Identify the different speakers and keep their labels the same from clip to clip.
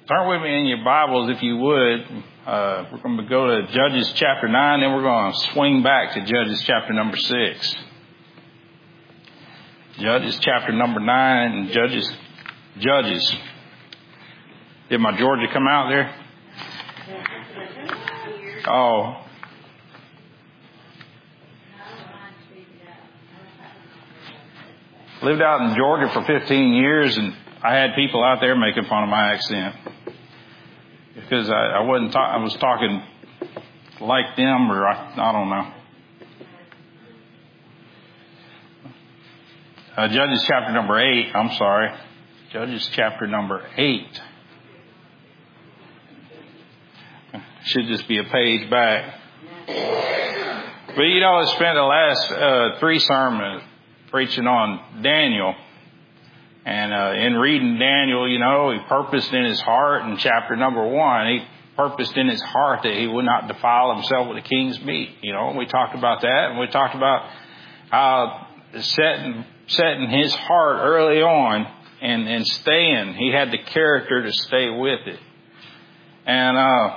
Speaker 1: Turn with me in your Bibles, if you would. We're going to go to Judges chapter 9, then we're going to swing back to Judges chapter number 6. Judges chapter number 9 and Judges. Did my Georgia come out there? Oh. Lived out in Georgia for 15 years, and I had people out there making fun of my accent because I was talking like them, or I don't know. Judges chapter number 8. I'm sorry, Judges chapter number 8. Should just be a page back. But I spent the last 3 sermons preaching on Daniel. And in reading Daniel, he purposed in his heart in chapter number 1, he purposed in his heart that he would not defile himself with the king's meat. We talked about that, and we talked about how setting his heart early on and staying. He had the character to stay with it. And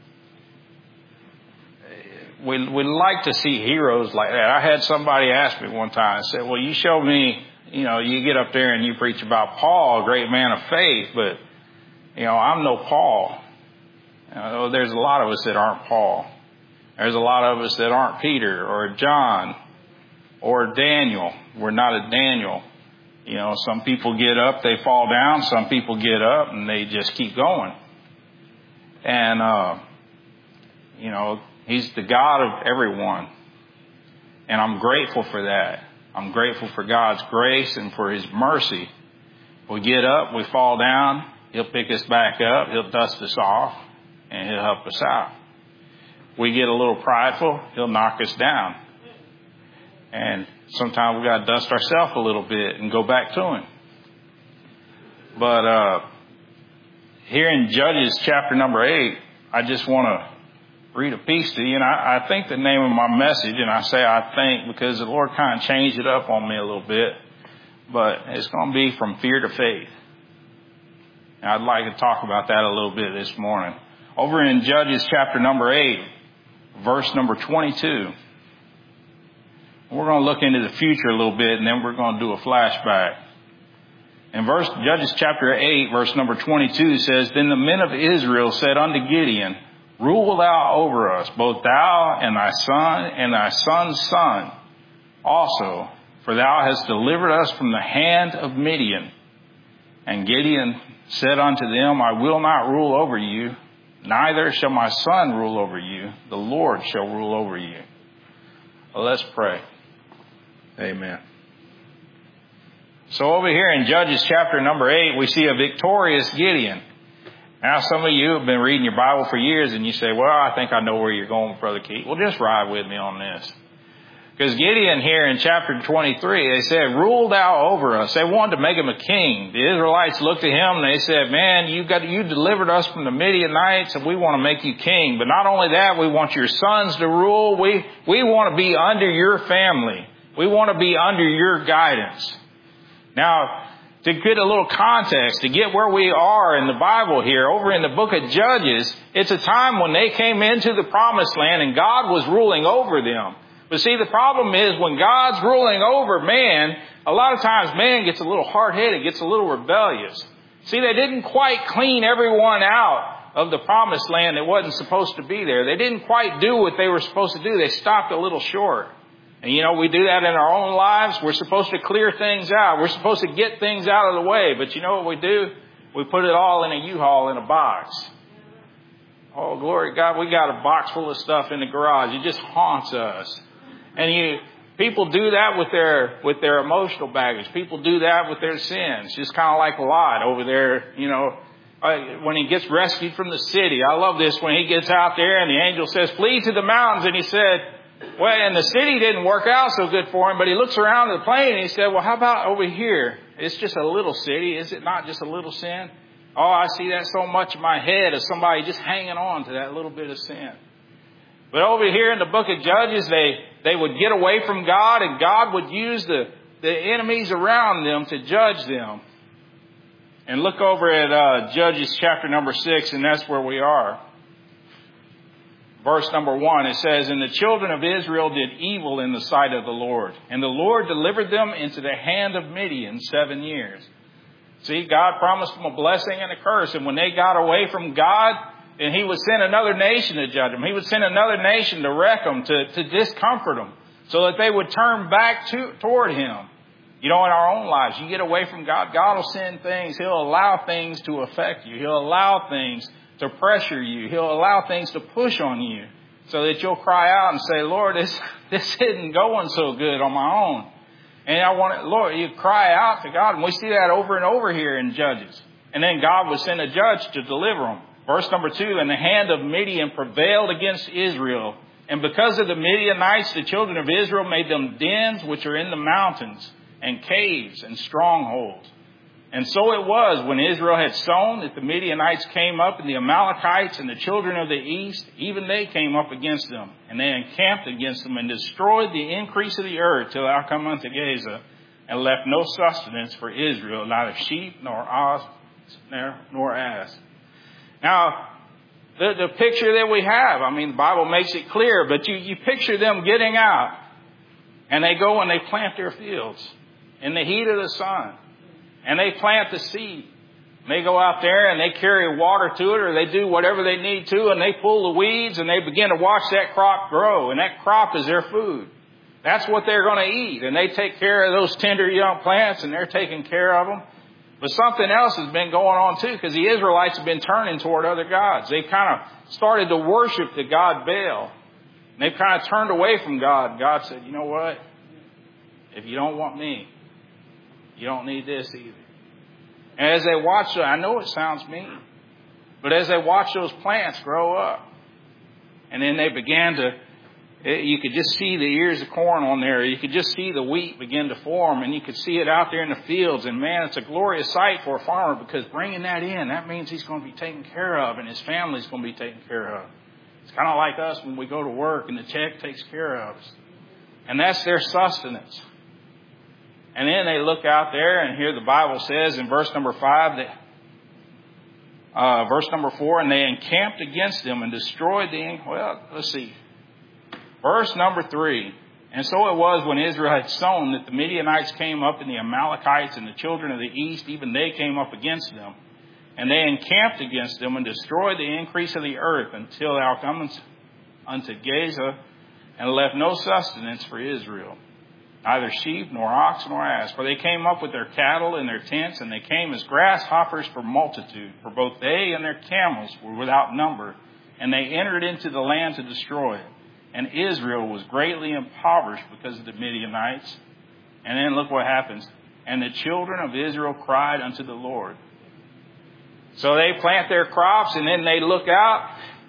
Speaker 1: we like to see heroes like that. I had somebody ask me one time, said, well, you show me, you get up there and you preach about Paul, a great man of faith, but, I'm no Paul. There's a lot of us that aren't Paul. There's a lot of us that aren't Peter or John or Daniel. We're not a Daniel. Some people get up, they fall down. Some people get up and they just keep going. And, He's the God of everyone. And I'm grateful for that. I'm grateful for God's grace and for His mercy. We get up, we fall down, He'll pick us back up, He'll dust us off, and He'll help us out. We get a little prideful, He'll knock us down. And sometimes we got to dust ourselves a little bit and go back to Him. But here in Judges chapter number 8, I just want to read a piece to you. And I think the name of my message, and I say I think because the Lord kind of changed it up on me a little bit, but it's going to be From Fear to Faith. And I'd like to talk about that a little bit this morning. Over in Judges chapter number 8, verse number 22. We're going to look into the future a little bit, and then we're going to do a flashback. In Judges chapter 8, verse number 22 says, Then the men of Israel said unto Gideon, Rule thou over us, both thou and thy son and thy son's son also, for thou hast delivered us from the hand of Midian. And Gideon said unto them, I will not rule over you, neither shall my son rule over you. The Lord shall rule over you. Well, let's pray. Amen. So over here in Judges chapter number 8, we see a victorious Gideon. Now, some of you have been reading your Bible for years and you say, well, I think I know where you're going, Brother Keith. Well, just ride with me on this. Because Gideon here in chapter 23, they said, Rule thou over us. They wanted to make him a king. The Israelites looked at him and they said, Man, you delivered us from the Midianites and we want to make you king. But not only that, we want your sons to rule. We want to be under your family. We want to be under your guidance. Now, to get a little context, to get where we are in the Bible here, over in the book of Judges, it's a time when they came into the promised land and God was ruling over them. But see, the problem is when God's ruling over man, a lot of times man gets a little hard-headed, gets a little rebellious. See, they didn't quite clean everyone out of the promised land that wasn't supposed to be there. They didn't quite do what they were supposed to do. They stopped a little short. And we do that in our own lives. We're supposed to clear things out. We're supposed to get things out of the way. But you know what we do? We put it all in a U-Haul in a box. Oh, glory to God, we got a box full of stuff in the garage. It just haunts us. And people do that with their emotional baggage. People do that with their sins. Just kind of like Lot over there, when he gets rescued from the city. I love this when he gets out there and the angel says, Flee to the mountains. And he said, well, and the city didn't work out so good for him, but he looks around at the plain and he said, well, how about over here? It's just a little city. Is it not just a little sin? Oh, I see that so much in my head as somebody just hanging on to that little bit of sin. But over here in the book of Judges, they would get away from God and God would use the enemies around them to judge them. And look over at Judges chapter number 6, and that's where we are. Verse number 1, it says, "And the children of Israel did evil in the sight of the Lord, and the Lord delivered them into the hand of Midian 7 years." See, God promised them a blessing and a curse, and when they got away from God, then He would send another nation to judge them. He would send another nation to wreck them, to discomfort them, so that they would turn back toward Him. You know, in our own lives, you get away from God, God will send things. He'll allow things to affect you. He'll allow things to pressure you. He'll allow things to push on you so that you'll cry out and say, "Lord, this isn't going so good on my own." And Lord, you cry out to God. And we see that over and over here in Judges. And then God would send a judge to deliver them. Verse number 2, "And the hand of Midian prevailed against Israel. And because of the Midianites, the children of Israel made them dens which are in the mountains, and caves and strongholds. And so it was when Israel had sown that the Midianites came up, and the Amalekites and the children of the east, even they came up against them. And they encamped against them and destroyed the increase of the earth till thou come unto Gaza, and left no sustenance for Israel, neither sheep nor ox nor ass." Now, the picture that we have, I mean, the Bible makes it clear, but you picture them getting out, and they go and they plant their fields in the heat of the sun. And they plant the seed. They go out there and they carry water to it, or they do whatever they need to, and they pull the weeds and they begin to watch that crop grow. And that crop is their food. That's what they're going to eat. And they take care of those tender young plants, and they're taking care of them. But something else has been going on too, because the Israelites have been turning toward other gods. They kind of started to worship the god Baal. And they kind of turned away from God. God said, "You know what? If you don't want me, you don't need this either." And as they watch, I know it sounds mean, but as they watch those plants grow up, and then they began to, you could just see the ears of corn on there. You could just see the wheat begin to form, and you could see it out there in the fields. And man, it's a glorious sight for a farmer, because bringing that in, that means he's going to be taken care of, and his family's going to be taken care of. It's kind of like us when we go to work and the check takes care of us. And that's their sustenance. And then they look out there, and here the Bible says in verse number 5, verse number 4, "And they encamped against them and destroyed Verse number 3, "And so it was when Israel had sown that the Midianites came up, and the Amalekites and the children of the east, even they came up against them. And they encamped against them and destroyed the increase of the earth until thou comest unto Gaza, and left no sustenance for Israel, neither sheep nor ox nor ass. For they came up with their cattle and their tents, and they came as grasshoppers for multitude. For both they and their camels were without number, and they entered into the land to destroy it. And Israel was greatly impoverished because of the Midianites." And then look what happens. "And the children of Israel cried unto the Lord." So they plant their crops, and then they look out.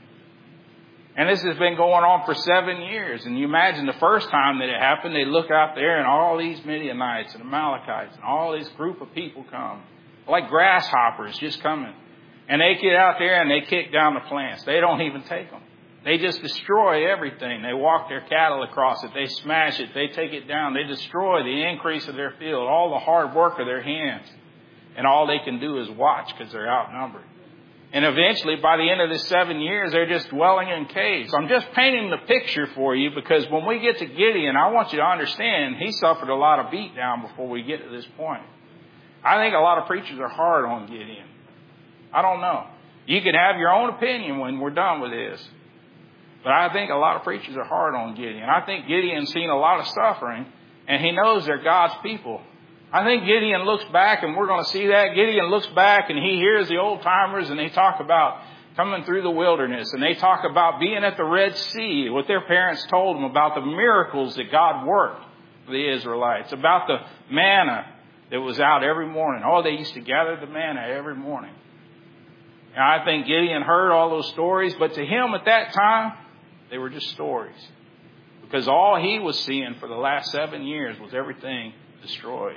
Speaker 1: And this has been going on for 7 years. And you imagine the first time that it happened, they look out there and all these Midianites and Amalekites and all this group of people come. Like grasshoppers just coming. And they get out there and they kick down the plants. They don't even take them. They just destroy everything. They walk their cattle across it. They smash it. They take it down. They destroy the increase of their field, all the hard work of their hands. And all they can do is watch because they're outnumbered. And eventually, by the end of the 7 years, they're just dwelling in caves. I'm just painting the picture for you, because when we get to Gideon, I want you to understand he suffered a lot of beatdown before we get to this point. I think a lot of preachers are hard on Gideon. I don't know. You can have your own opinion when we're done with this. But I think a lot of preachers are hard on Gideon. I think Gideon's seen a lot of suffering, and he knows they're God's people. I think Gideon looks back, and we're going to see that. Gideon looks back, and he hears the old timers, and they talk about coming through the wilderness, and they talk about being at the Red Sea, what their parents told them about the miracles that God worked for the Israelites, about the manna that was out every morning. Oh, they used to gather the manna every morning. And I think Gideon heard all those stories, but to him at that time, they were just stories. Because all he was seeing for the last 7 years was everything destroyed.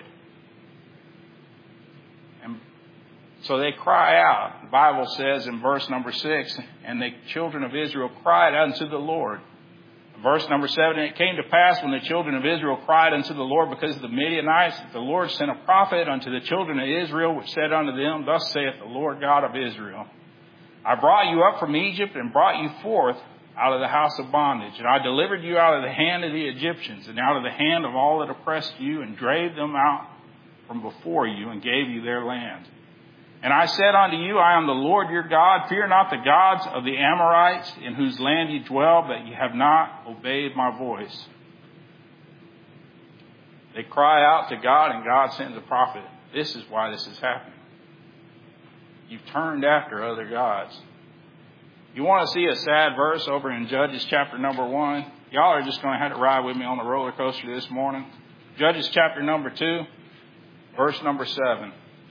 Speaker 1: And so they cry out. The Bible says in verse number 6, "And the children of Israel cried unto the Lord." Verse number 7, and it came to pass when the children of Israel cried unto the Lord because of the Midianites, that the Lord sent a prophet unto the children of Israel, which said unto them, Thus saith the Lord God of Israel, I brought you up from Egypt and brought you forth out of the house of bondage. And I delivered you out of the hand of the Egyptians and out of the hand of all that oppressed you, and drave them out from before you, and gave you their land. And I said unto you, I am the Lord your God. Fear not the gods of the Amorites, in whose land ye dwell, but ye have not obeyed my voice. They cry out to God, and God sends a prophet. This is why this is happening. You've turned after other gods. You want to see a sad verse over in Judges chapter number 1? Y'all are just going to have to ride with me on the roller coaster this morning. Judges chapter number 2, verse number 7.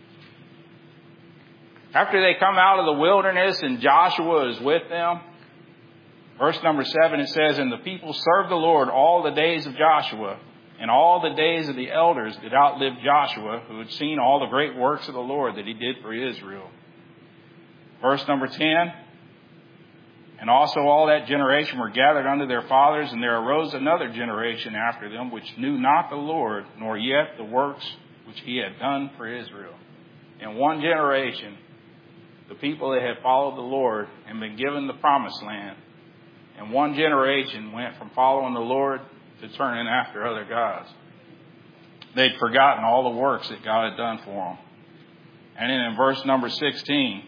Speaker 1: After they come out of the wilderness and Joshua is with them, verse number 7, it says, And the people served the Lord all the days of Joshua, and all the days of the elders did outlive Joshua, who had seen all the great works of the Lord that he did for Israel. Verse number 10, And also all that generation were gathered unto their fathers, and there arose another generation after them, which knew not the Lord, nor yet the works which he had done for Israel. In one generation, the people that had followed the Lord and been given the promised land, in one generation went from following the Lord to turning after other gods. They'd forgotten all the works that God had done for them. And then in verse number 16,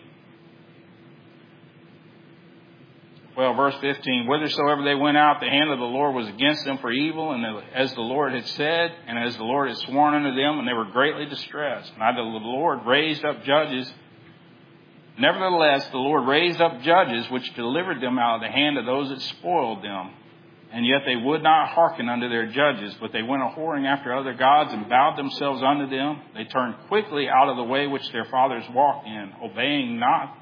Speaker 1: verse 15, Whithersoever they went out, the hand of the Lord was against them for evil, and as the Lord had said, and as the Lord had sworn unto them, and they were greatly distressed. And the Lord raised up judges. Nevertheless, the Lord raised up judges, which delivered them out of the hand of those that spoiled them. And yet they would not hearken unto their judges, but they went a-whoring after other gods, and bowed themselves unto them. They turned quickly out of the way which their fathers walked in, obeying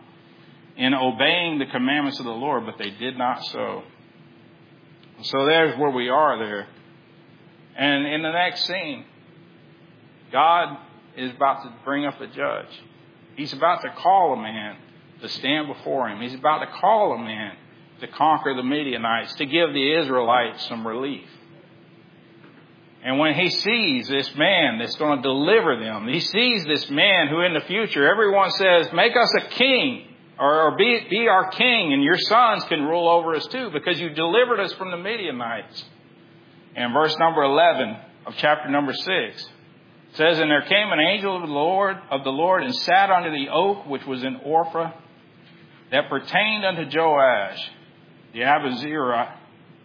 Speaker 1: the commandments of the Lord, but they did not so. So there's where we are there. And in the next scene, God is about to bring up a judge. He's about to call a man to stand before him. He's about to call a man to conquer the Midianites, to give the Israelites some relief. And when he sees this man that's going to deliver them, he sees this man who in the future, everyone says, make us a king, or be our king, and your sons can rule over us too, because you delivered us from the Midianites. And verse number 11 of chapter number 6, it says, And there came an angel of the Lord, and sat under the oak which was in Ophrah, that pertained unto Joash, the Abizerah,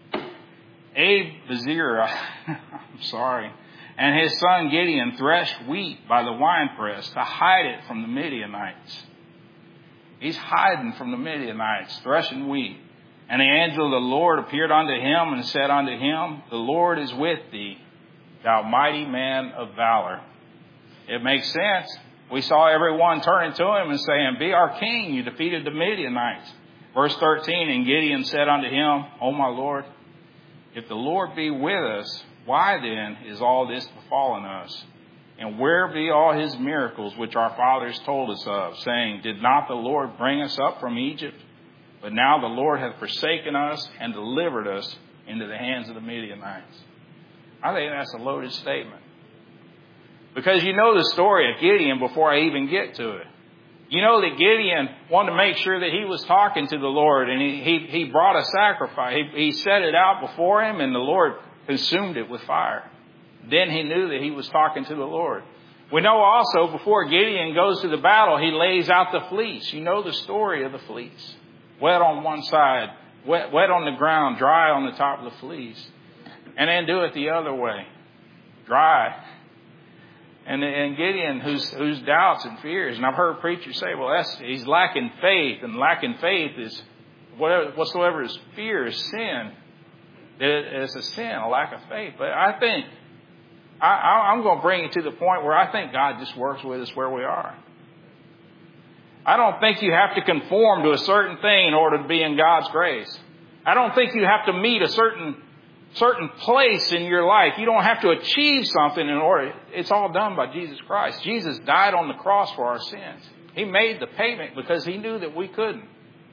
Speaker 1: and his son Gideon threshed wheat by the winepress to hide it from the Midianites. He's hiding from the Midianites, threshing wheat. And the angel of the Lord appeared unto him and said unto him, The Lord is with thee, thou mighty man of valor. It makes sense. We saw everyone turning to him and saying, Be our king, you defeated the Midianites. Verse 13, And Gideon said unto him, O my Lord, if the Lord be with us, why then is all this befallen us? And where be all his miracles which our fathers told us of, saying, Did not the Lord bring us up from Egypt? But now the Lord hath forsaken us and delivered us into the hands of the Midianites. I think that's a loaded statement. Because you know the story of Gideon before I even get to it. You know that Gideon wanted to make sure that he was talking to the Lord, and he brought a sacrifice. He set it out before him, and the Lord consumed it with fire. Then he knew that he was talking to the Lord. We know also before Gideon goes to the battle, he lays out the fleece. You know the story of the fleece. Wet on one side, wet on the ground, dry on the top of the fleece. And then do it the other way, dry. And Gideon, whose doubts and fears, and I've heard preachers say, well, he's lacking faith, and lacking faith is whatsoever is fear is sin. It's a sin, a lack of faith. But I think I'm going to bring it to the point where I think God just works with us where we are. I don't think you have to conform to a certain thing in order to be in God's grace. I don't think you have to meet a certain place in your life. You don't have to achieve something in order. It's all done by Jesus Christ. Jesus died on the cross for our sins. He made the payment because he knew that we couldn't.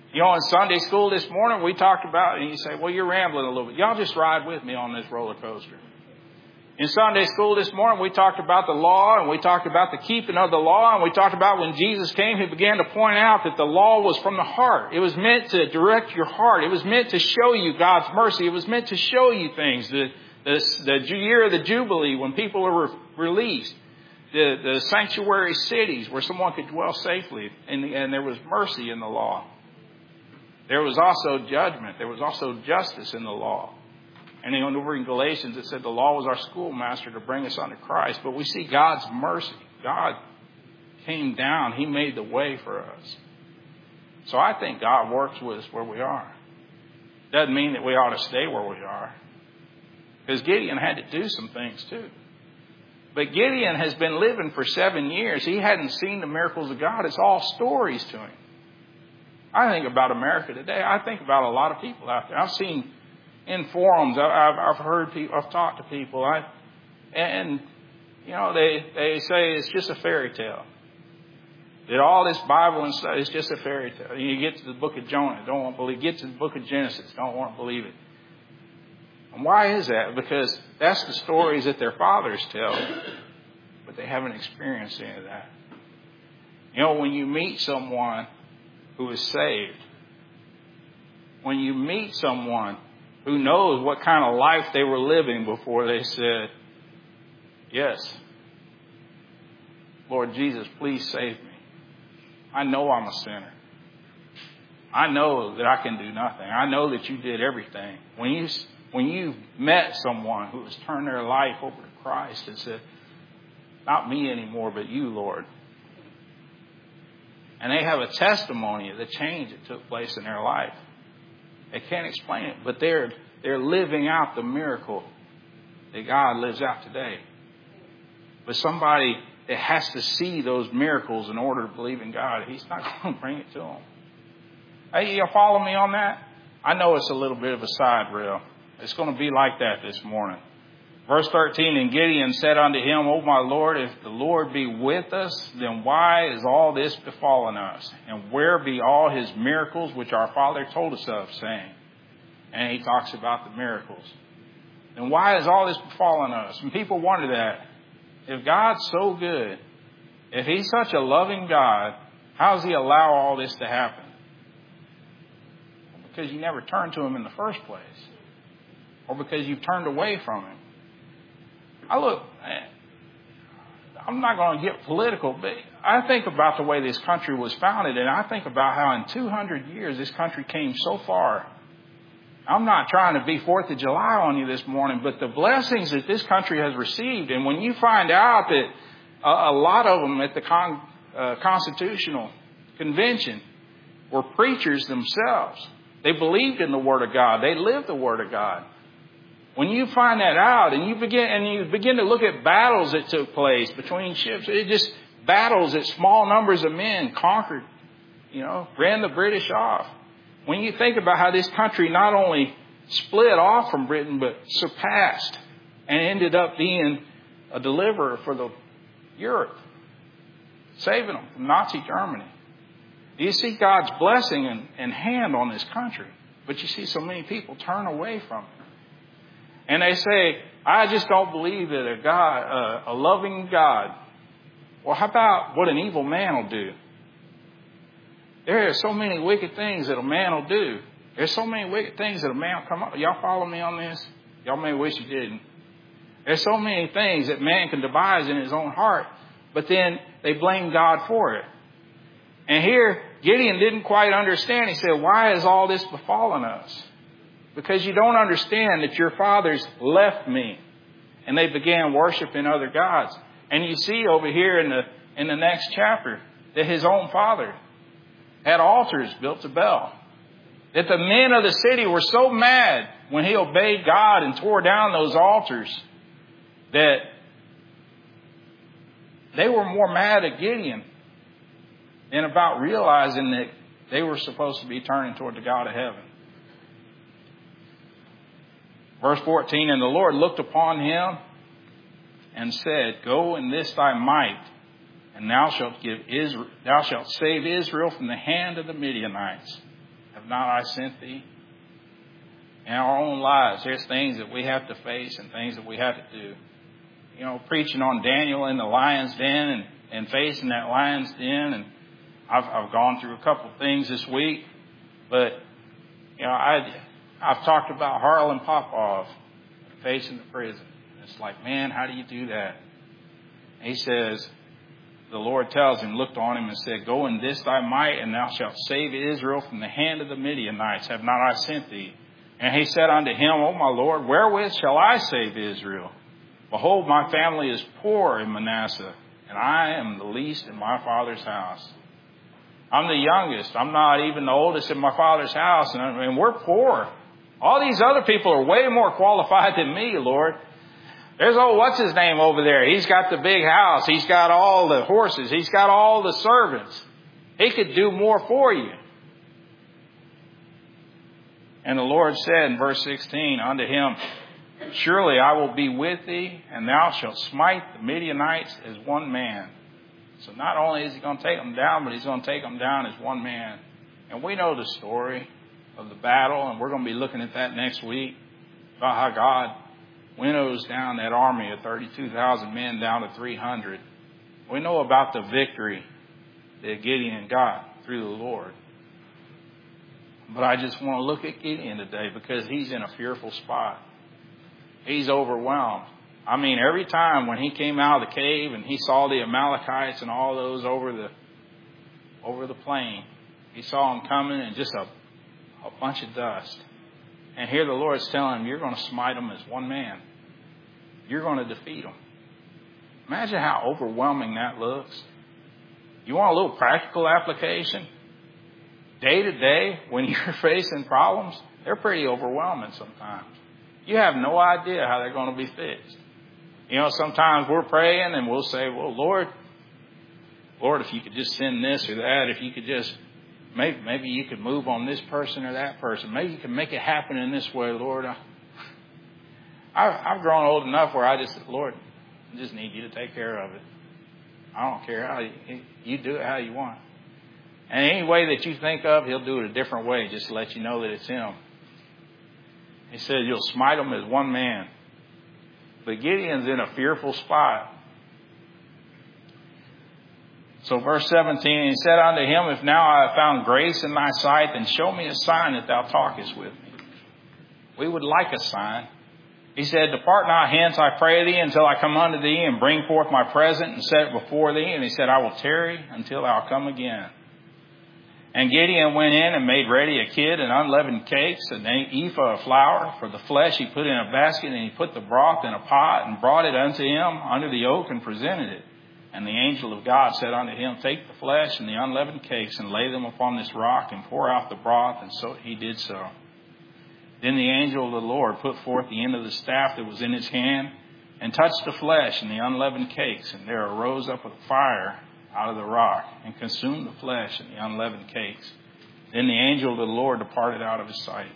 Speaker 1: You know, in Sunday school this morning, we talked about, and you say, well, you're rambling a little bit. Y'all just ride with me on this roller coaster. In Sunday school this morning, we talked about the law, and we talked about the keeping of the law, and we talked about when Jesus came, He began to point out that the law was from the heart. It was meant to direct your heart. It was meant to show you God's mercy. It was meant to show you things. The year of the Jubilee, when people were released. The sanctuary cities where someone could dwell safely, and there was mercy in the law. There was also judgment. There was also justice in the law. And over in Galatians, it said the law was our schoolmaster to bring us unto Christ. But we see God's mercy. God came down. He made the way for us. So I think God works with us where we are. Doesn't mean that we ought to stay where we are. Because Gideon had to do some things too. But Gideon has been living for 7 years. He hadn't seen the miracles of God. It's all stories to him. I think about America today. I think about a lot of people out there. I've seen in forums. I've heard people. I've talked to people. And you know, they say it's just a fairy tale. That all this Bible and stuff is just a fairy tale. You get to the book of Jonah, don't want to believe. Get to the book of Genesis, don't want to believe it. And why is that? Because that's the stories that their fathers tell, but they haven't experienced any of that. You know, when you meet someone who is saved, when you meet someone who knows what kind of life they were living before they said, yes, Lord Jesus, please save me. I know I'm a sinner. I know that I can do nothing. I know that you did everything. When you met someone who has turned their life over to Christ and said, not me anymore, but you, Lord. And they have a testimony of the change that took place in their life. They can't explain it, but they're living out the miracle that God lives out today. But somebody that has to see those miracles in order to believe in God, He's not going to bring it to them. Hey, you follow me on that? I know it's a little bit of a side rail. It's going to be like that this morning. Verse 13, and Gideon said unto him, O my Lord, if the Lord be with us, then why is all this befallen us? And where be all His miracles which our father told us of, saying? And he talks about the miracles. And why is all this befallen us? And people wonder that. If God's so good, if He's such a loving God, how does He allow all this to happen? Because you never turned to Him in the first place. Or because you've turned away from Him. I'm not going to get political, but I think about the way this country was founded, and I think about how in 200 years this country came so far. I'm not trying to be 4th of July on you this morning, but the blessings that this country has received, and when you find out that a lot of them at the Constitutional Convention were preachers themselves. They believed in the Word of God. They lived the Word of God. When you find that out and you begin to look at battles that took place between ships, it just battles that small numbers of men conquered, ran the British off. When you think about how this country not only split off from Britain, but surpassed and ended up being a deliverer for Europe, saving them from Nazi Germany. You see God's blessing and hand on this country, but you see so many people turn away from it. And they say, I just don't believe that a loving God. Well, how about what an evil man will do? There are so many wicked things that a man will do. There's so many wicked things that a man will come up. Y'all follow me on this? Y'all may wish you didn't. There's so many things that man can devise in his own heart, but then they blame God for it. And here, Gideon didn't quite understand. He said, why is all this befallen us? Because you don't understand that your fathers left me and they began worshiping other gods. And you see over here in the next chapter that his own father had altars built to Baal. That the men of the city were so mad when he obeyed God and tore down those altars that they were more mad at Gideon than about realizing that they were supposed to be turning toward the God of heaven. Verse 14, and the Lord looked upon him and said, go in this thy might, and thou shalt save Israel from the hand of the Midianites. Have not I sent thee? In our own lives, there's things that we have to face and things that we have to do. You know, preaching on Daniel in the lion's den and facing that lion's den. And I've gone through a couple things this week. But, you know, I've talked about Harlan Popov facing the prison. It's like, man, how do you do that? He says, the Lord tells him, looked on him and said, go in this thy might, and thou shalt save Israel from the hand of the Midianites. Have not I sent thee? And he said unto him, O my Lord, wherewith shall I save Israel? Behold, my family is poor in Manasseh, and I am the least in my father's house. I'm the youngest. I'm not even the oldest in my father's house, and we're poor. All these other people are way more qualified than me, Lord. There's what's his name over there? He's got the big house. He's got all the horses. He's got all the servants. He could do more for you. And the Lord said in verse 16 unto him, surely I will be with thee, and thou shalt smite the Midianites as one man. So not only is he going to take them down, but he's going to take them down as one man. And we know the story of the battle, and we're going to be looking at that next week, about how God winnows down that army of 32,000 men down to 300. We know about the victory that Gideon got through the Lord. But I just want to look at Gideon today because he's in a fearful spot. He's overwhelmed. I mean, every time when he came out of the cave and he saw the Amalekites and all those over the plain, he saw them coming and just a bunch of dust. And here the Lord's telling him, you're going to smite them as one man. You're going to defeat them. Imagine how overwhelming that looks. You want a little practical application? Day to day, when you're facing problems, they're pretty overwhelming sometimes. You have no idea how they're going to be fixed. You know, sometimes we're praying and we'll say, well, Lord, if you could just send this or that, if you could just, maybe you could move on this person or that person. Maybe you can make it happen in this way, Lord. I've grown old enough where I just said, Lord, I just need you to take care of it. I don't care how you do it how you want. And any way that you think of, he'll do it a different way just to let you know that it's him. He said, you'll smite them as one man. But Gideon's in a fearful spot. So verse 17, he said unto him, if now I have found grace in thy sight, then show me a sign that thou talkest with me. We would like a sign. He said, depart not hence, I pray thee, until I come unto thee and bring forth my present and set it before thee. And he said, I will tarry until thou come again. And Gideon went in and made ready a kid and unleavened cakes, an ephah of flour. For the flesh he put in a basket, and he put the broth in a pot, and brought it unto him under the oak, and presented it. And the angel of God said unto him, take the flesh and the unleavened cakes, and lay them upon this rock, and pour out the broth. And so he did so. Then the angel of the Lord put forth the end of the staff that was in his hand, and touched the flesh and the unleavened cakes, and there arose up a fire out of the rock, and consumed the flesh and the unleavened cakes. Then the angel of the Lord departed out of his sight.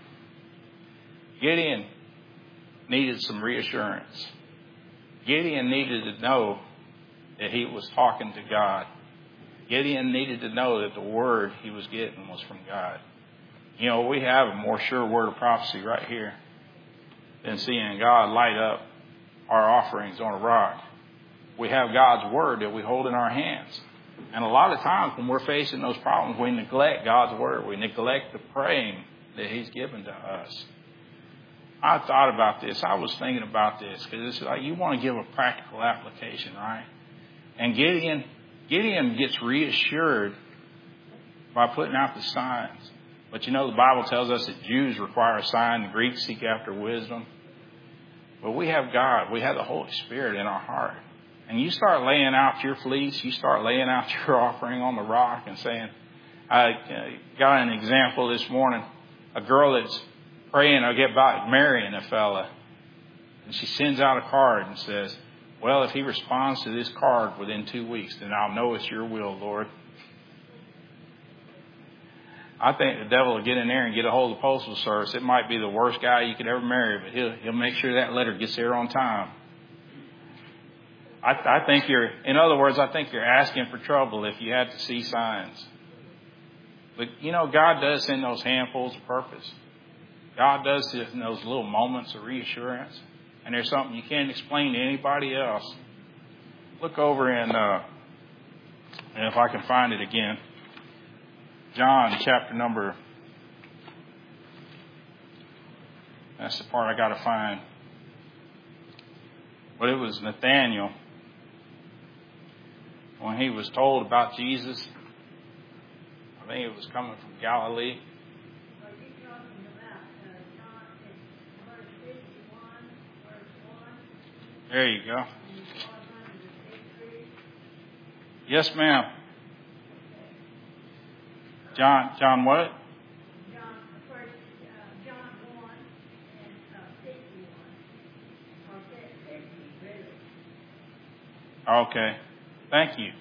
Speaker 1: Gideon needed some reassurance. Gideon needed to know that he was talking to God. Gideon needed to know that the word he was getting was from God. You know, we have a more sure word of prophecy right here than seeing God light up our offerings on a rock. We have God's word that we hold in our hands. And a lot of times when we're facing those problems, we neglect God's word. We neglect the praying that he's given to us. I thought about this. I was thinking about this because it's like you want to give a practical application, right? And Gideon gets reassured by putting out the signs. But you know, the Bible tells us that Jews require a sign, the Greeks seek after wisdom. But we have God. We have the Holy Spirit in our heart. And you start laying out your fleece, you start laying out your offering on the rock and saying, I got an example this morning, a girl that's praying about marrying a fella. And she sends out a card and says, well, if he responds to this card within 2 weeks, then I'll know it's your will, Lord. I think the devil will get in there and get a hold of the postal service. It might be the worst guy you could ever marry, but he'll make sure that letter gets there on time. I think you're asking for trouble if you have to see signs. But, God does send those handfuls of purpose. God does send those little moments of reassurance. And there's something you can't explain to anybody else. Look over in, and if I can find it again, John chapter number, that's the part I got to find. But it was Nathanael, when he was told about Jesus. I think it was coming from Galilee.
Speaker 2: Are you talking about John verse 51, verse 1?
Speaker 1: There you go.
Speaker 2: And he was under the fig tree?
Speaker 1: Yes, ma'am.
Speaker 2: Okay.
Speaker 1: John what?
Speaker 2: John 1 and 51. Or 50, really.
Speaker 1: Okay. Thank you.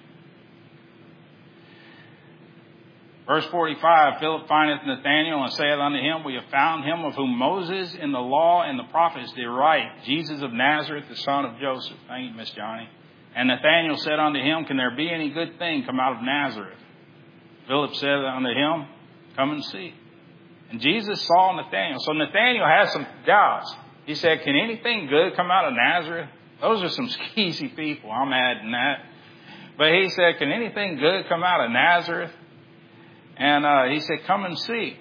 Speaker 1: Verse 45, Philip findeth Nathanael and saith unto him, We have found him of whom Moses in the law and the prophets did write, Jesus of Nazareth, the son of Joseph. Thank you, Miss Johnny. And Nathanael said unto him, Can there be any good thing come out of Nazareth? Philip said unto him, Come and see. And Jesus saw Nathanael. So Nathanael has some doubts. He said, Can anything good come out of Nazareth? Those are some skeezy people. I'm adding that. But he said, Can anything good come out of Nazareth? And he said, Come and see.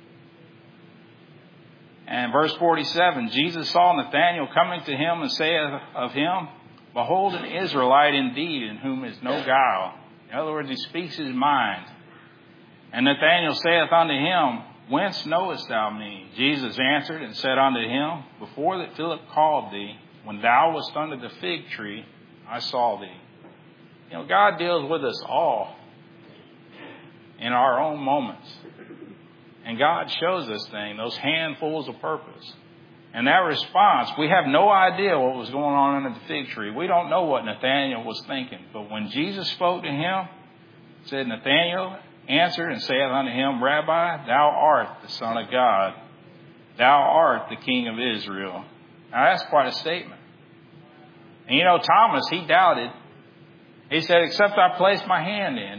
Speaker 1: And verse 47, Jesus saw Nathanael coming to him and saith of him, Behold, an Israelite indeed, in whom is no guile. In other words, he speaks his mind. And Nathanael saith unto him, Whence knowest thou me? Jesus answered and said unto him, Before that Philip called thee, when thou wast under the fig tree, I saw thee. God deals with us all in our own moments. And God shows us things, those handfuls of purpose. And that response, we have no idea what was going on under the fig tree. We don't know what Nathanael was thinking. But when Jesus spoke to him, said, Nathanael answered and saith unto him, Rabbi, thou art the Son of God. Thou art the King of Israel. Now that's quite a statement. And Thomas, he doubted. He said, Except I place my hand in.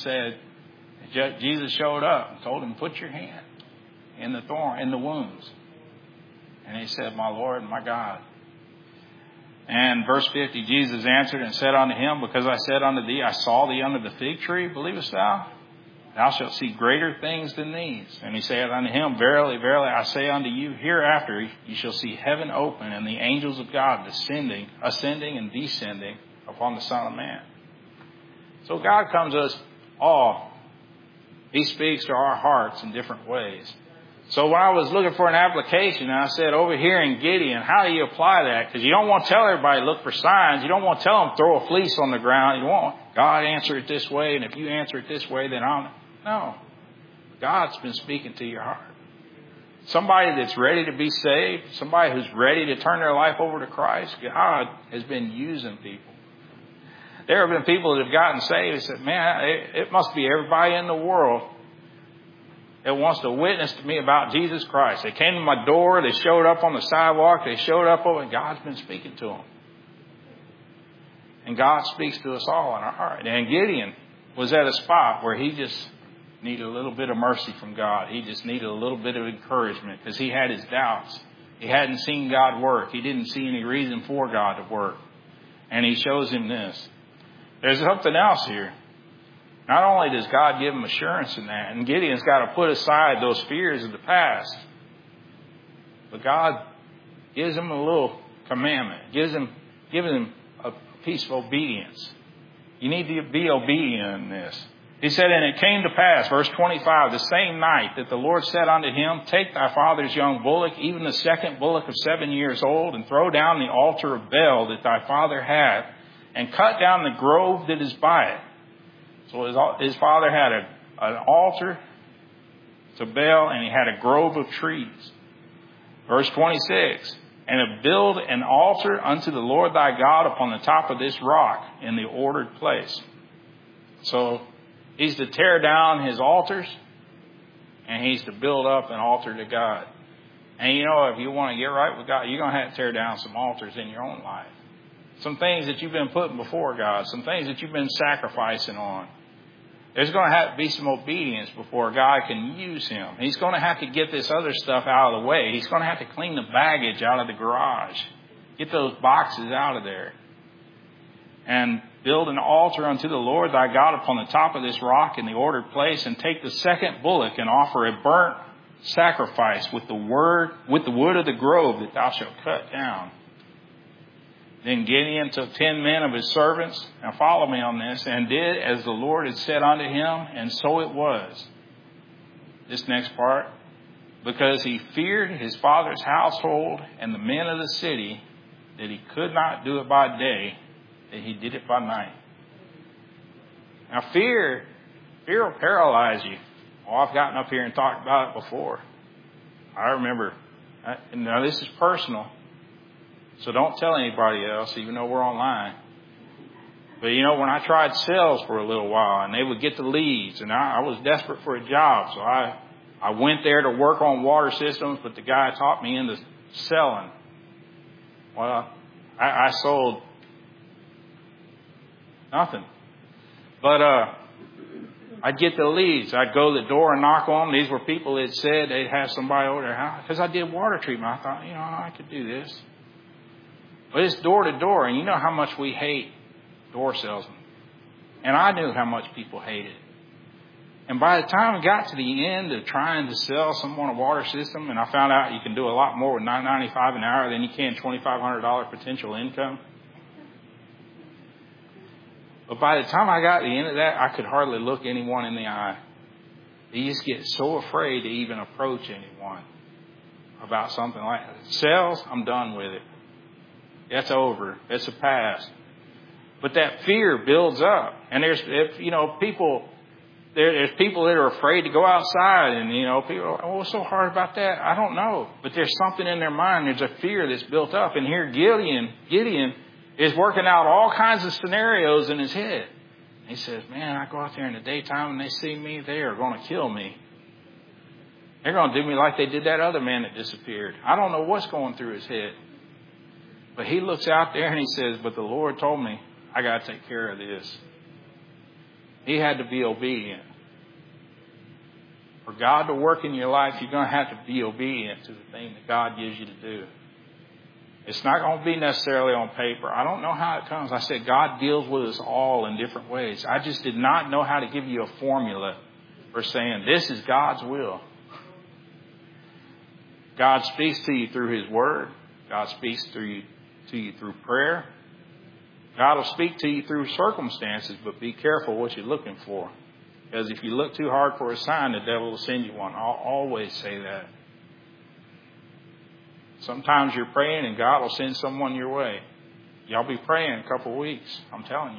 Speaker 1: Jesus showed up and told him, Put your hand in the wounds. And he said, My Lord and my God. And verse 50, Jesus answered and said unto him, Because I said unto thee, I saw thee under the fig tree, believest thou? Thou shalt see greater things than these. And he said unto him, Verily, verily, I say unto you, hereafter you shall see heaven open and the angels of God ascending and descending upon the Son of Man. So God comes to us all. He speaks to our hearts in different ways. So when I was looking for an application, I said, over here in Gideon, how do you apply that? Because you don't want to tell everybody, look for signs. You don't want to tell them, throw a fleece on the ground. You want God answer it this way, and if you answer it this way, then No. God's been speaking to your heart. Somebody that's ready to be saved, somebody who's ready to turn their life over to Christ, God has been using people. There have been people that have gotten saved and said, man, it must be everybody in the world that wants to witness to me about Jesus Christ. They came to my door. They showed up on the sidewalk. They showed up and God's been speaking to them. And God speaks to us all in our heart. And Gideon was at a spot where he just needed a little bit of mercy from God. He just needed a little bit of encouragement because he had his doubts. He hadn't seen God work. He didn't see any reason for God to work. And he shows him this. There's something else here. Not only does God give him assurance in that, and Gideon's got to put aside those fears of the past, but God gives him a little commandment, gives him a piece of obedience. You need to be obedient in this. He said, and it came to pass, verse 25, the same night that the Lord said unto him, Take thy father's young bullock, even the second bullock of 7 years old, and throw down the altar of Baal that thy father had, and cut down the grove that is by it. So his father had an altar to Baal, and he had a grove of trees. Verse 26, and build an altar unto the Lord thy God upon the top of this rock in the ordered place. So he's to tear down his altars, and he's to build up an altar to God. And if you want to get right with God, you're going to have to tear down some altars in your own life. Some things that you've been putting before God, some things that you've been sacrificing on. There's going to have to be some obedience before God can use him. He's going to have to get this other stuff out of the way. He's going to have to clean the baggage out of the garage. Get those boxes out of there. And build an altar unto the Lord thy God upon the top of this rock in the ordered place, and take the second bullock and offer a burnt sacrifice with the wood of the grove that thou shalt cut down. Then Gideon took 10 men of his servants, and follow me on this, and did as the Lord had said unto him, and so it was. This next part, because he feared his father's household and the men of the city, that he could not do it by day, that he did it by night. Now fear will paralyze you. Well, I've gotten up here and talked about it before. I remember, now this is personal, so don't tell anybody else, even though we're online. But when I tried sales for a little while, and they would get the leads, and I was desperate for a job, so I went there to work on water systems, but the guy taught me into selling. Well, I sold nothing. But I'd get the leads. I'd go to the door and knock on them. These were people that said they'd have somebody over their house. Because I did water treatment. I thought, I could do this. But it's door to door. And you know how much we hate door salesmen. And I knew how much people hated it. And by the time I got to the end of trying to sell someone a water system, and I found out you can do a lot more with $9.95 an hour than you can $2,500 potential income. But by the time I got to the end of that, I could hardly look anyone in the eye. You just get so afraid to even approach anyone about something like that. Sales, I'm done with it. That's over. It's a past. But that fear builds up. And there's people that are afraid to go outside, and people are, oh, what's so hard about that? I don't know. But there's something in their mind. There's a fear that's built up. And here Gideon is working out all kinds of scenarios in his head. He says, man, I go out there in the daytime and they see me, they are going to kill me. They're going to do me like they did that other man that disappeared. I don't know what's going through his head. But he looks out there and he says, but the Lord told me I got to take care of this. He had to be obedient. For God to work in your life, you're going to have to be obedient to the thing that God gives you to do. It's not going to be necessarily on paper. I don't know how it comes. I said God deals with us all in different ways. I just did not know how to give you a formula for saying this is God's will. God speaks to you through His Word. God speaks to you through prayer. God will speak to you through circumstances, but be careful what you're looking for. Because if you look too hard for a sign, the devil will send you one. I'll always say that. Sometimes you're praying and God will send someone your way. Y'all be praying a couple of weeks. I'm telling you.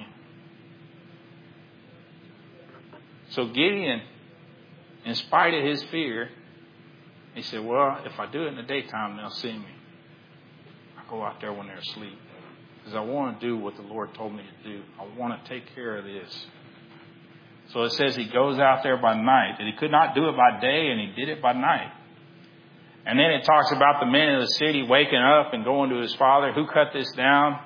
Speaker 1: So Gideon, in spite of his fear, he said, well, if I do it in the daytime, they'll see me. I go out there when they're asleep. Because I want to do what the Lord told me to do. I want to take care of this. So it says he goes out there by night. That he could not do it by day, and he did it by night. And then it talks about the men of the city waking up and going to his father. Who cut this down?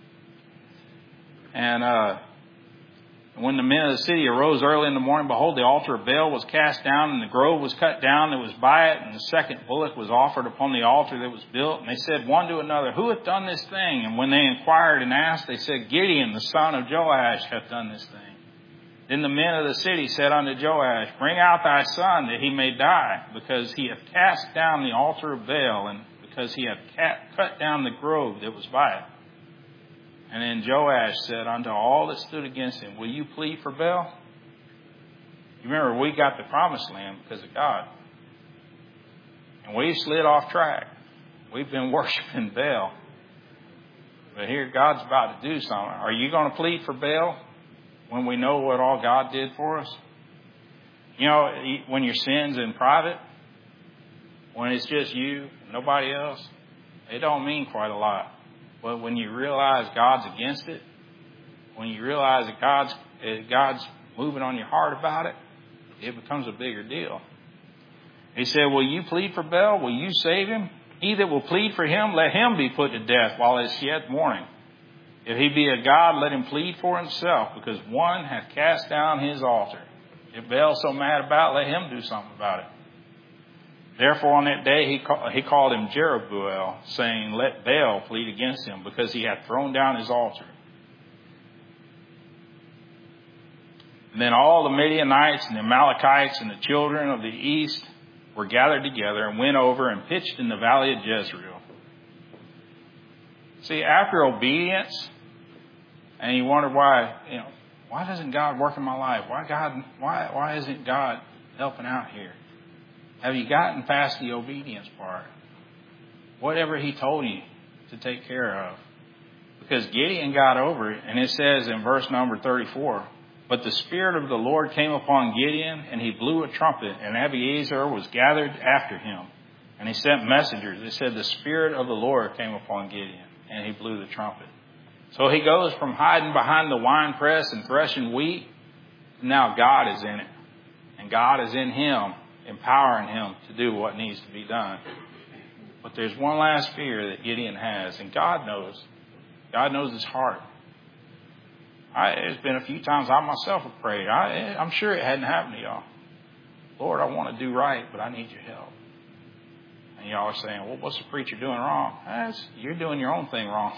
Speaker 1: And when the men of the city arose early in the morning, behold, the altar of Baal was cast down, and the grove was cut down that was by it, and the second bullock was offered upon the altar that was built. And they said one to another, who hath done this thing? And when they inquired and asked, they said, Gideon, the son of Joash, hath done this thing. Then the men of the city said unto Joash, bring out thy son that he may die, because he hath cast down the altar of Baal, and because he hath cut down the grove that was by it. And then Joash said unto all that stood against him, will you plead for Baal? You remember, we got the promised land because of God. And we slid off track. We've been worshiping Baal. But here God's about to do something. Are you going to plead for Baal when we know what all God did for us? When your sin's in private, when it's just you, nobody else, it don't mean quite a lot. But when you realize God's against it, when you realize that God's moving on your heart about it, it becomes a bigger deal. He said, will you plead for Baal? Will you save him? He that will plead for him, let him be put to death while it is yet morning. If he be a god, let him plead for himself, because one hath cast down his altar. If Baal's so mad about it, let him do something about it. Therefore, on that day, he called him Jerubbaal, saying, let Baal plead against him, because he had thrown down his altar. And then all the Midianites and the Amalekites and the children of the east were gathered together and went over and pitched in the valley of Jezreel. See, after obedience, and you wonder why doesn't God work in my life? Why isn't God helping out here? Have you gotten past the obedience part? Whatever he told you to take care of. Because Gideon got over it, and it says in verse number 34, but the Spirit of the Lord came upon Gideon, and he blew a trumpet, and Abiezer was gathered after him. And he sent messengers. It said the Spirit of the Lord came upon Gideon, and he blew the trumpet. So he goes from hiding behind the winepress and threshing wheat, now God is in it. And God is in him, empowering him to do what needs to be done. But there's one last fear that Gideon has, and God knows. God knows his heart. There's been a few times I myself have prayed. I'm sure it hadn't happened to y'all. Lord, I want to do right, but I need your help. And y'all are saying, well, what's the preacher doing wrong? You're doing your own thing wrong.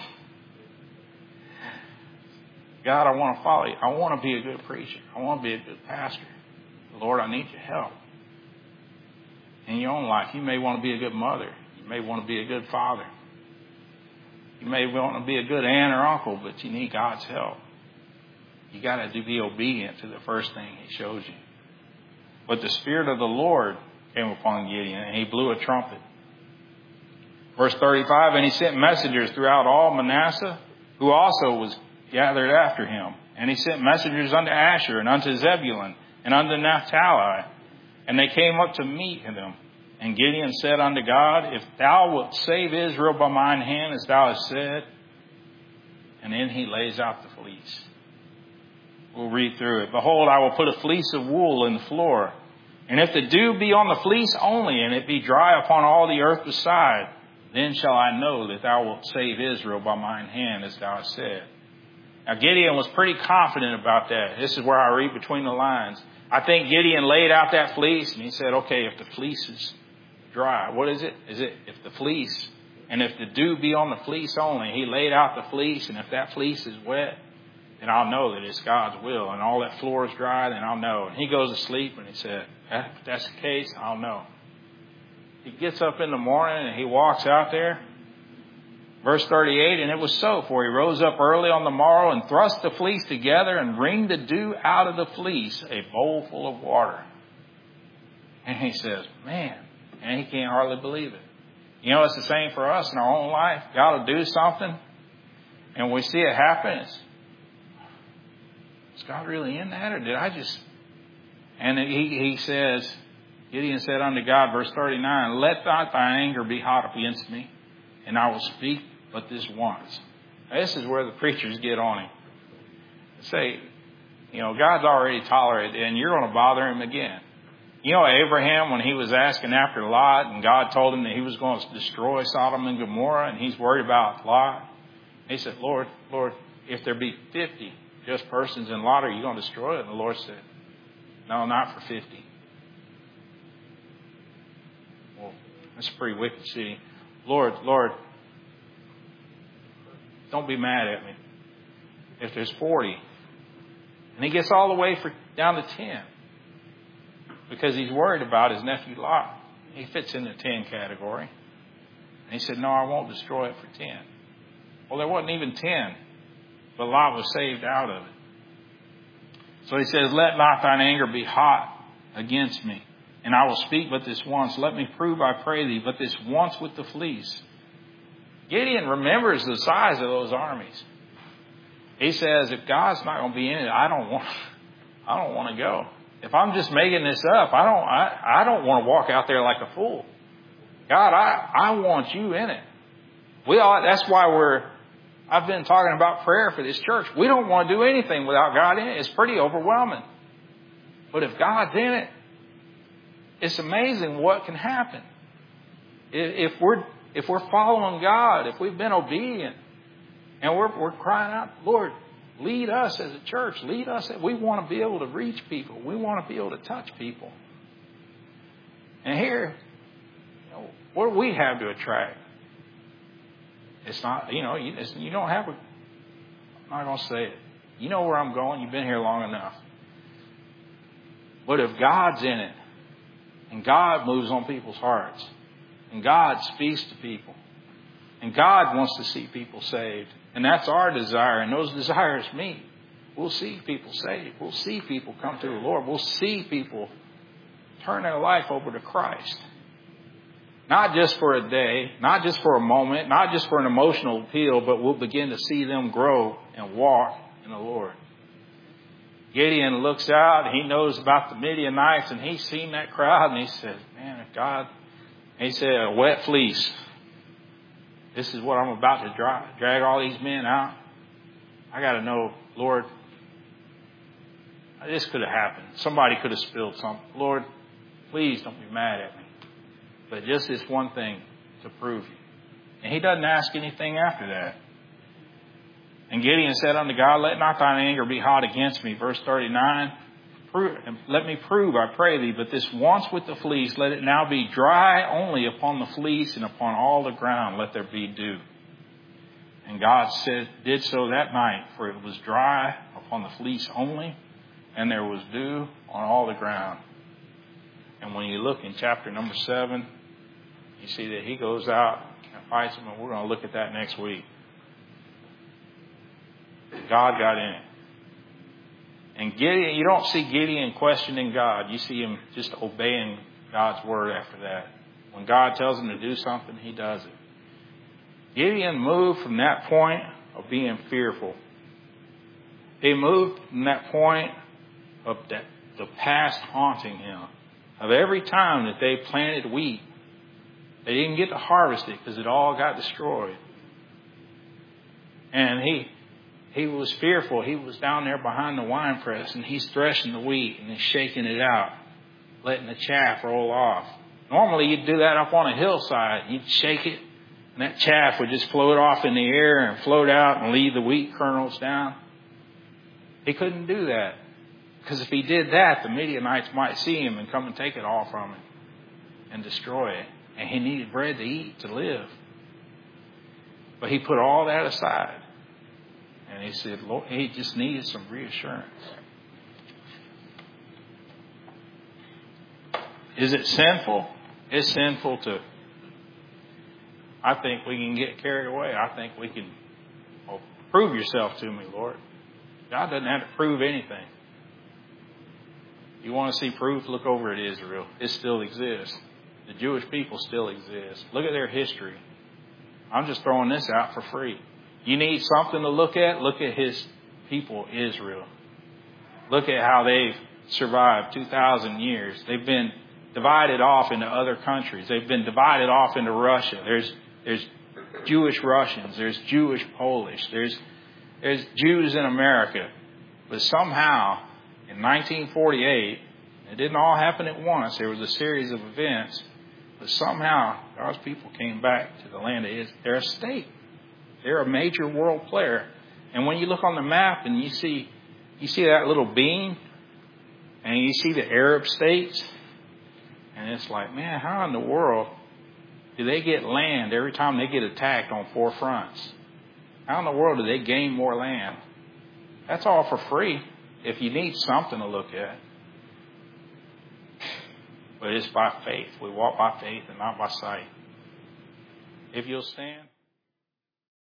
Speaker 1: God, I want to follow you. I want to be a good preacher. I want to be a good pastor. Lord, I need your help. In your own life, you may want to be a good mother. You may want to be a good father. You may want to be a good aunt or uncle, but you need God's help. You got to be obedient to the first thing he shows you. But the Spirit of the Lord came upon Gideon, and he blew a trumpet. Verse 35, and he sent messengers throughout all Manasseh, who also was gathered after him. And he sent messengers unto Asher, and unto Zebulun, and unto Naphtali. And they came up to meet him. And Gideon said unto God, if thou wilt save Israel by mine hand, as thou hast said. And then he lays out the fleece. We'll read through it. Behold, I will put a fleece of wool in the floor. And if the dew be on the fleece only, and it be dry upon all the earth beside, then shall I know that thou wilt save Israel by mine hand, as thou hast said. Now, Gideon was pretty confident about that. This is where I read between the lines. I think Gideon laid out that fleece, and he said, okay, if the fleece is dry, what is it? Is it if the fleece, and if the dew be on the fleece only, he laid out the fleece, and if that fleece is wet, then I'll know that it's God's will. And all that floor is dry, then I'll know. And he goes to sleep, and he said, if that's the case, I'll know. He gets up in the morning, and he walks out there. Verse 38, and it was so, for he rose up early on the morrow and thrust the fleece together and wringed the dew out of the fleece, a bowl full of water. And he says, man, and he can't hardly believe it. You know, it's the same for us in our own life. God will do something, and we see it happen. Is God really in that, or did I just... And he says, Gideon said unto God, verse 39, let not thine anger be hot against me, and I will speak but this once. Now, this is where the preachers get on him. Say, God's already tolerated, and you're going to bother him again. You know, Abraham, when he was asking after Lot, and God told him that he was going to destroy Sodom and Gomorrah, and he's worried about Lot. He said, Lord, if there be 50 just persons in Lot, are you going to destroy it? And the Lord said, no, not for 50. Well, that's a pretty wicked city. Lord, don't be mad at me if there's 40. And he gets all the way down to 10 because he's worried about his nephew Lot. He fits in the 10 category. And he said, no, I won't destroy it for 10. Well, there wasn't even 10, but Lot was saved out of it. So he says, let not thine anger be hot against me, and I will speak but this once. Let me prove, I pray thee, but this once with the fleece. Gideon remembers the size of those armies. He says, if God's not going to be in it, I don't want to go. If I'm just making this up, I don't want to walk out there like a fool. God, I want you in it. That's why I've been talking about prayer for this church. We don't want to do anything without God in it. It's pretty overwhelming. But if God's in it, it's amazing what can happen. If we're following God, if we've been obedient, and we're crying out, Lord, Lead us as a church. Lead us. We want to be able to reach people. We want to be able to touch people. And here, what do we have to attract? It's not, you don't have a, I'm not going to say it. You know where I'm going. You've been here long enough. But if God's in it, and God moves on people's hearts, and God speaks to people, and God wants to see people saved, and that's our desire, and those desires meet, we'll see people saved. We'll see people come to the Lord. We'll see people turn their life over to Christ. Not just for a day, not just for a moment, not just for an emotional appeal, but we'll begin to see them grow and walk in the Lord. Gideon looks out, he knows about the Midianites, and he's seen that crowd, and he says, man, if God, he said, a wet fleece. This is what I'm about to drag all these men out. I got to know, Lord, this could have happened. Somebody could have spilled something. Lord, please don't be mad at me. But just this one thing to prove you. And he doesn't ask anything after that. And Gideon said unto God, let not thine anger be hot against me. Verse 39, let me prove, I pray thee, but this once with the fleece, let it now be dry only upon the fleece, and upon all the ground let there be dew. And God did so that night, for it was dry upon the fleece only, and there was dew on all the ground. And when you look in chapter number 7, you see that he goes out and fights them, and we're going to look at that next week. God got in it. And Gideon, you don't see Gideon questioning God. You see him just obeying God's word after that. When God tells him to do something, he does it. Gideon moved from that point of being fearful. He moved from that point of the past haunting him. Of every time that they planted wheat, they didn't get to harvest it because it all got destroyed. And he was fearful. He was down there behind the wine press, and he's threshing the wheat and he's shaking it out, letting the chaff roll off. Normally you'd do that up on a hillside. You'd shake it, and that chaff would just float off in the air and float out and leave the wheat kernels down. He couldn't do that, because if he did that, the Midianites might see him and come and take it all from him and destroy it. And he needed bread to eat to live. But he put all that aside. And he said, Lord, he just needed some reassurance. Is it sinful? It's sinful to, I think we can get carried away. I think we can, prove yourself to me, Lord. God doesn't have to prove anything. You want to see proof? Look over at Israel. It still exists. The Jewish people still exist. Look at their history. I'm just throwing this out for free. You need something to look at? Look at his people, Israel. Look at how they've survived 2,000 years. They've been divided off into other countries. They've been divided off into Russia. There's Jewish Russians. There's Jewish Polish. There's Jews in America. But somehow, in 1948, it didn't all happen at once. There was a series of events. But somehow, God's people came back to the land of Israel. They're a state. They're a major world player. And when you look on the map and you see that little beam, and you see the Arab states, and it's like, man, how in the world do they get land every time they get attacked on 4 fronts? How in the world do they gain more land? That's all for free if you need something to look at. But it's by faith. We walk by faith and not by sight. If you'll stand.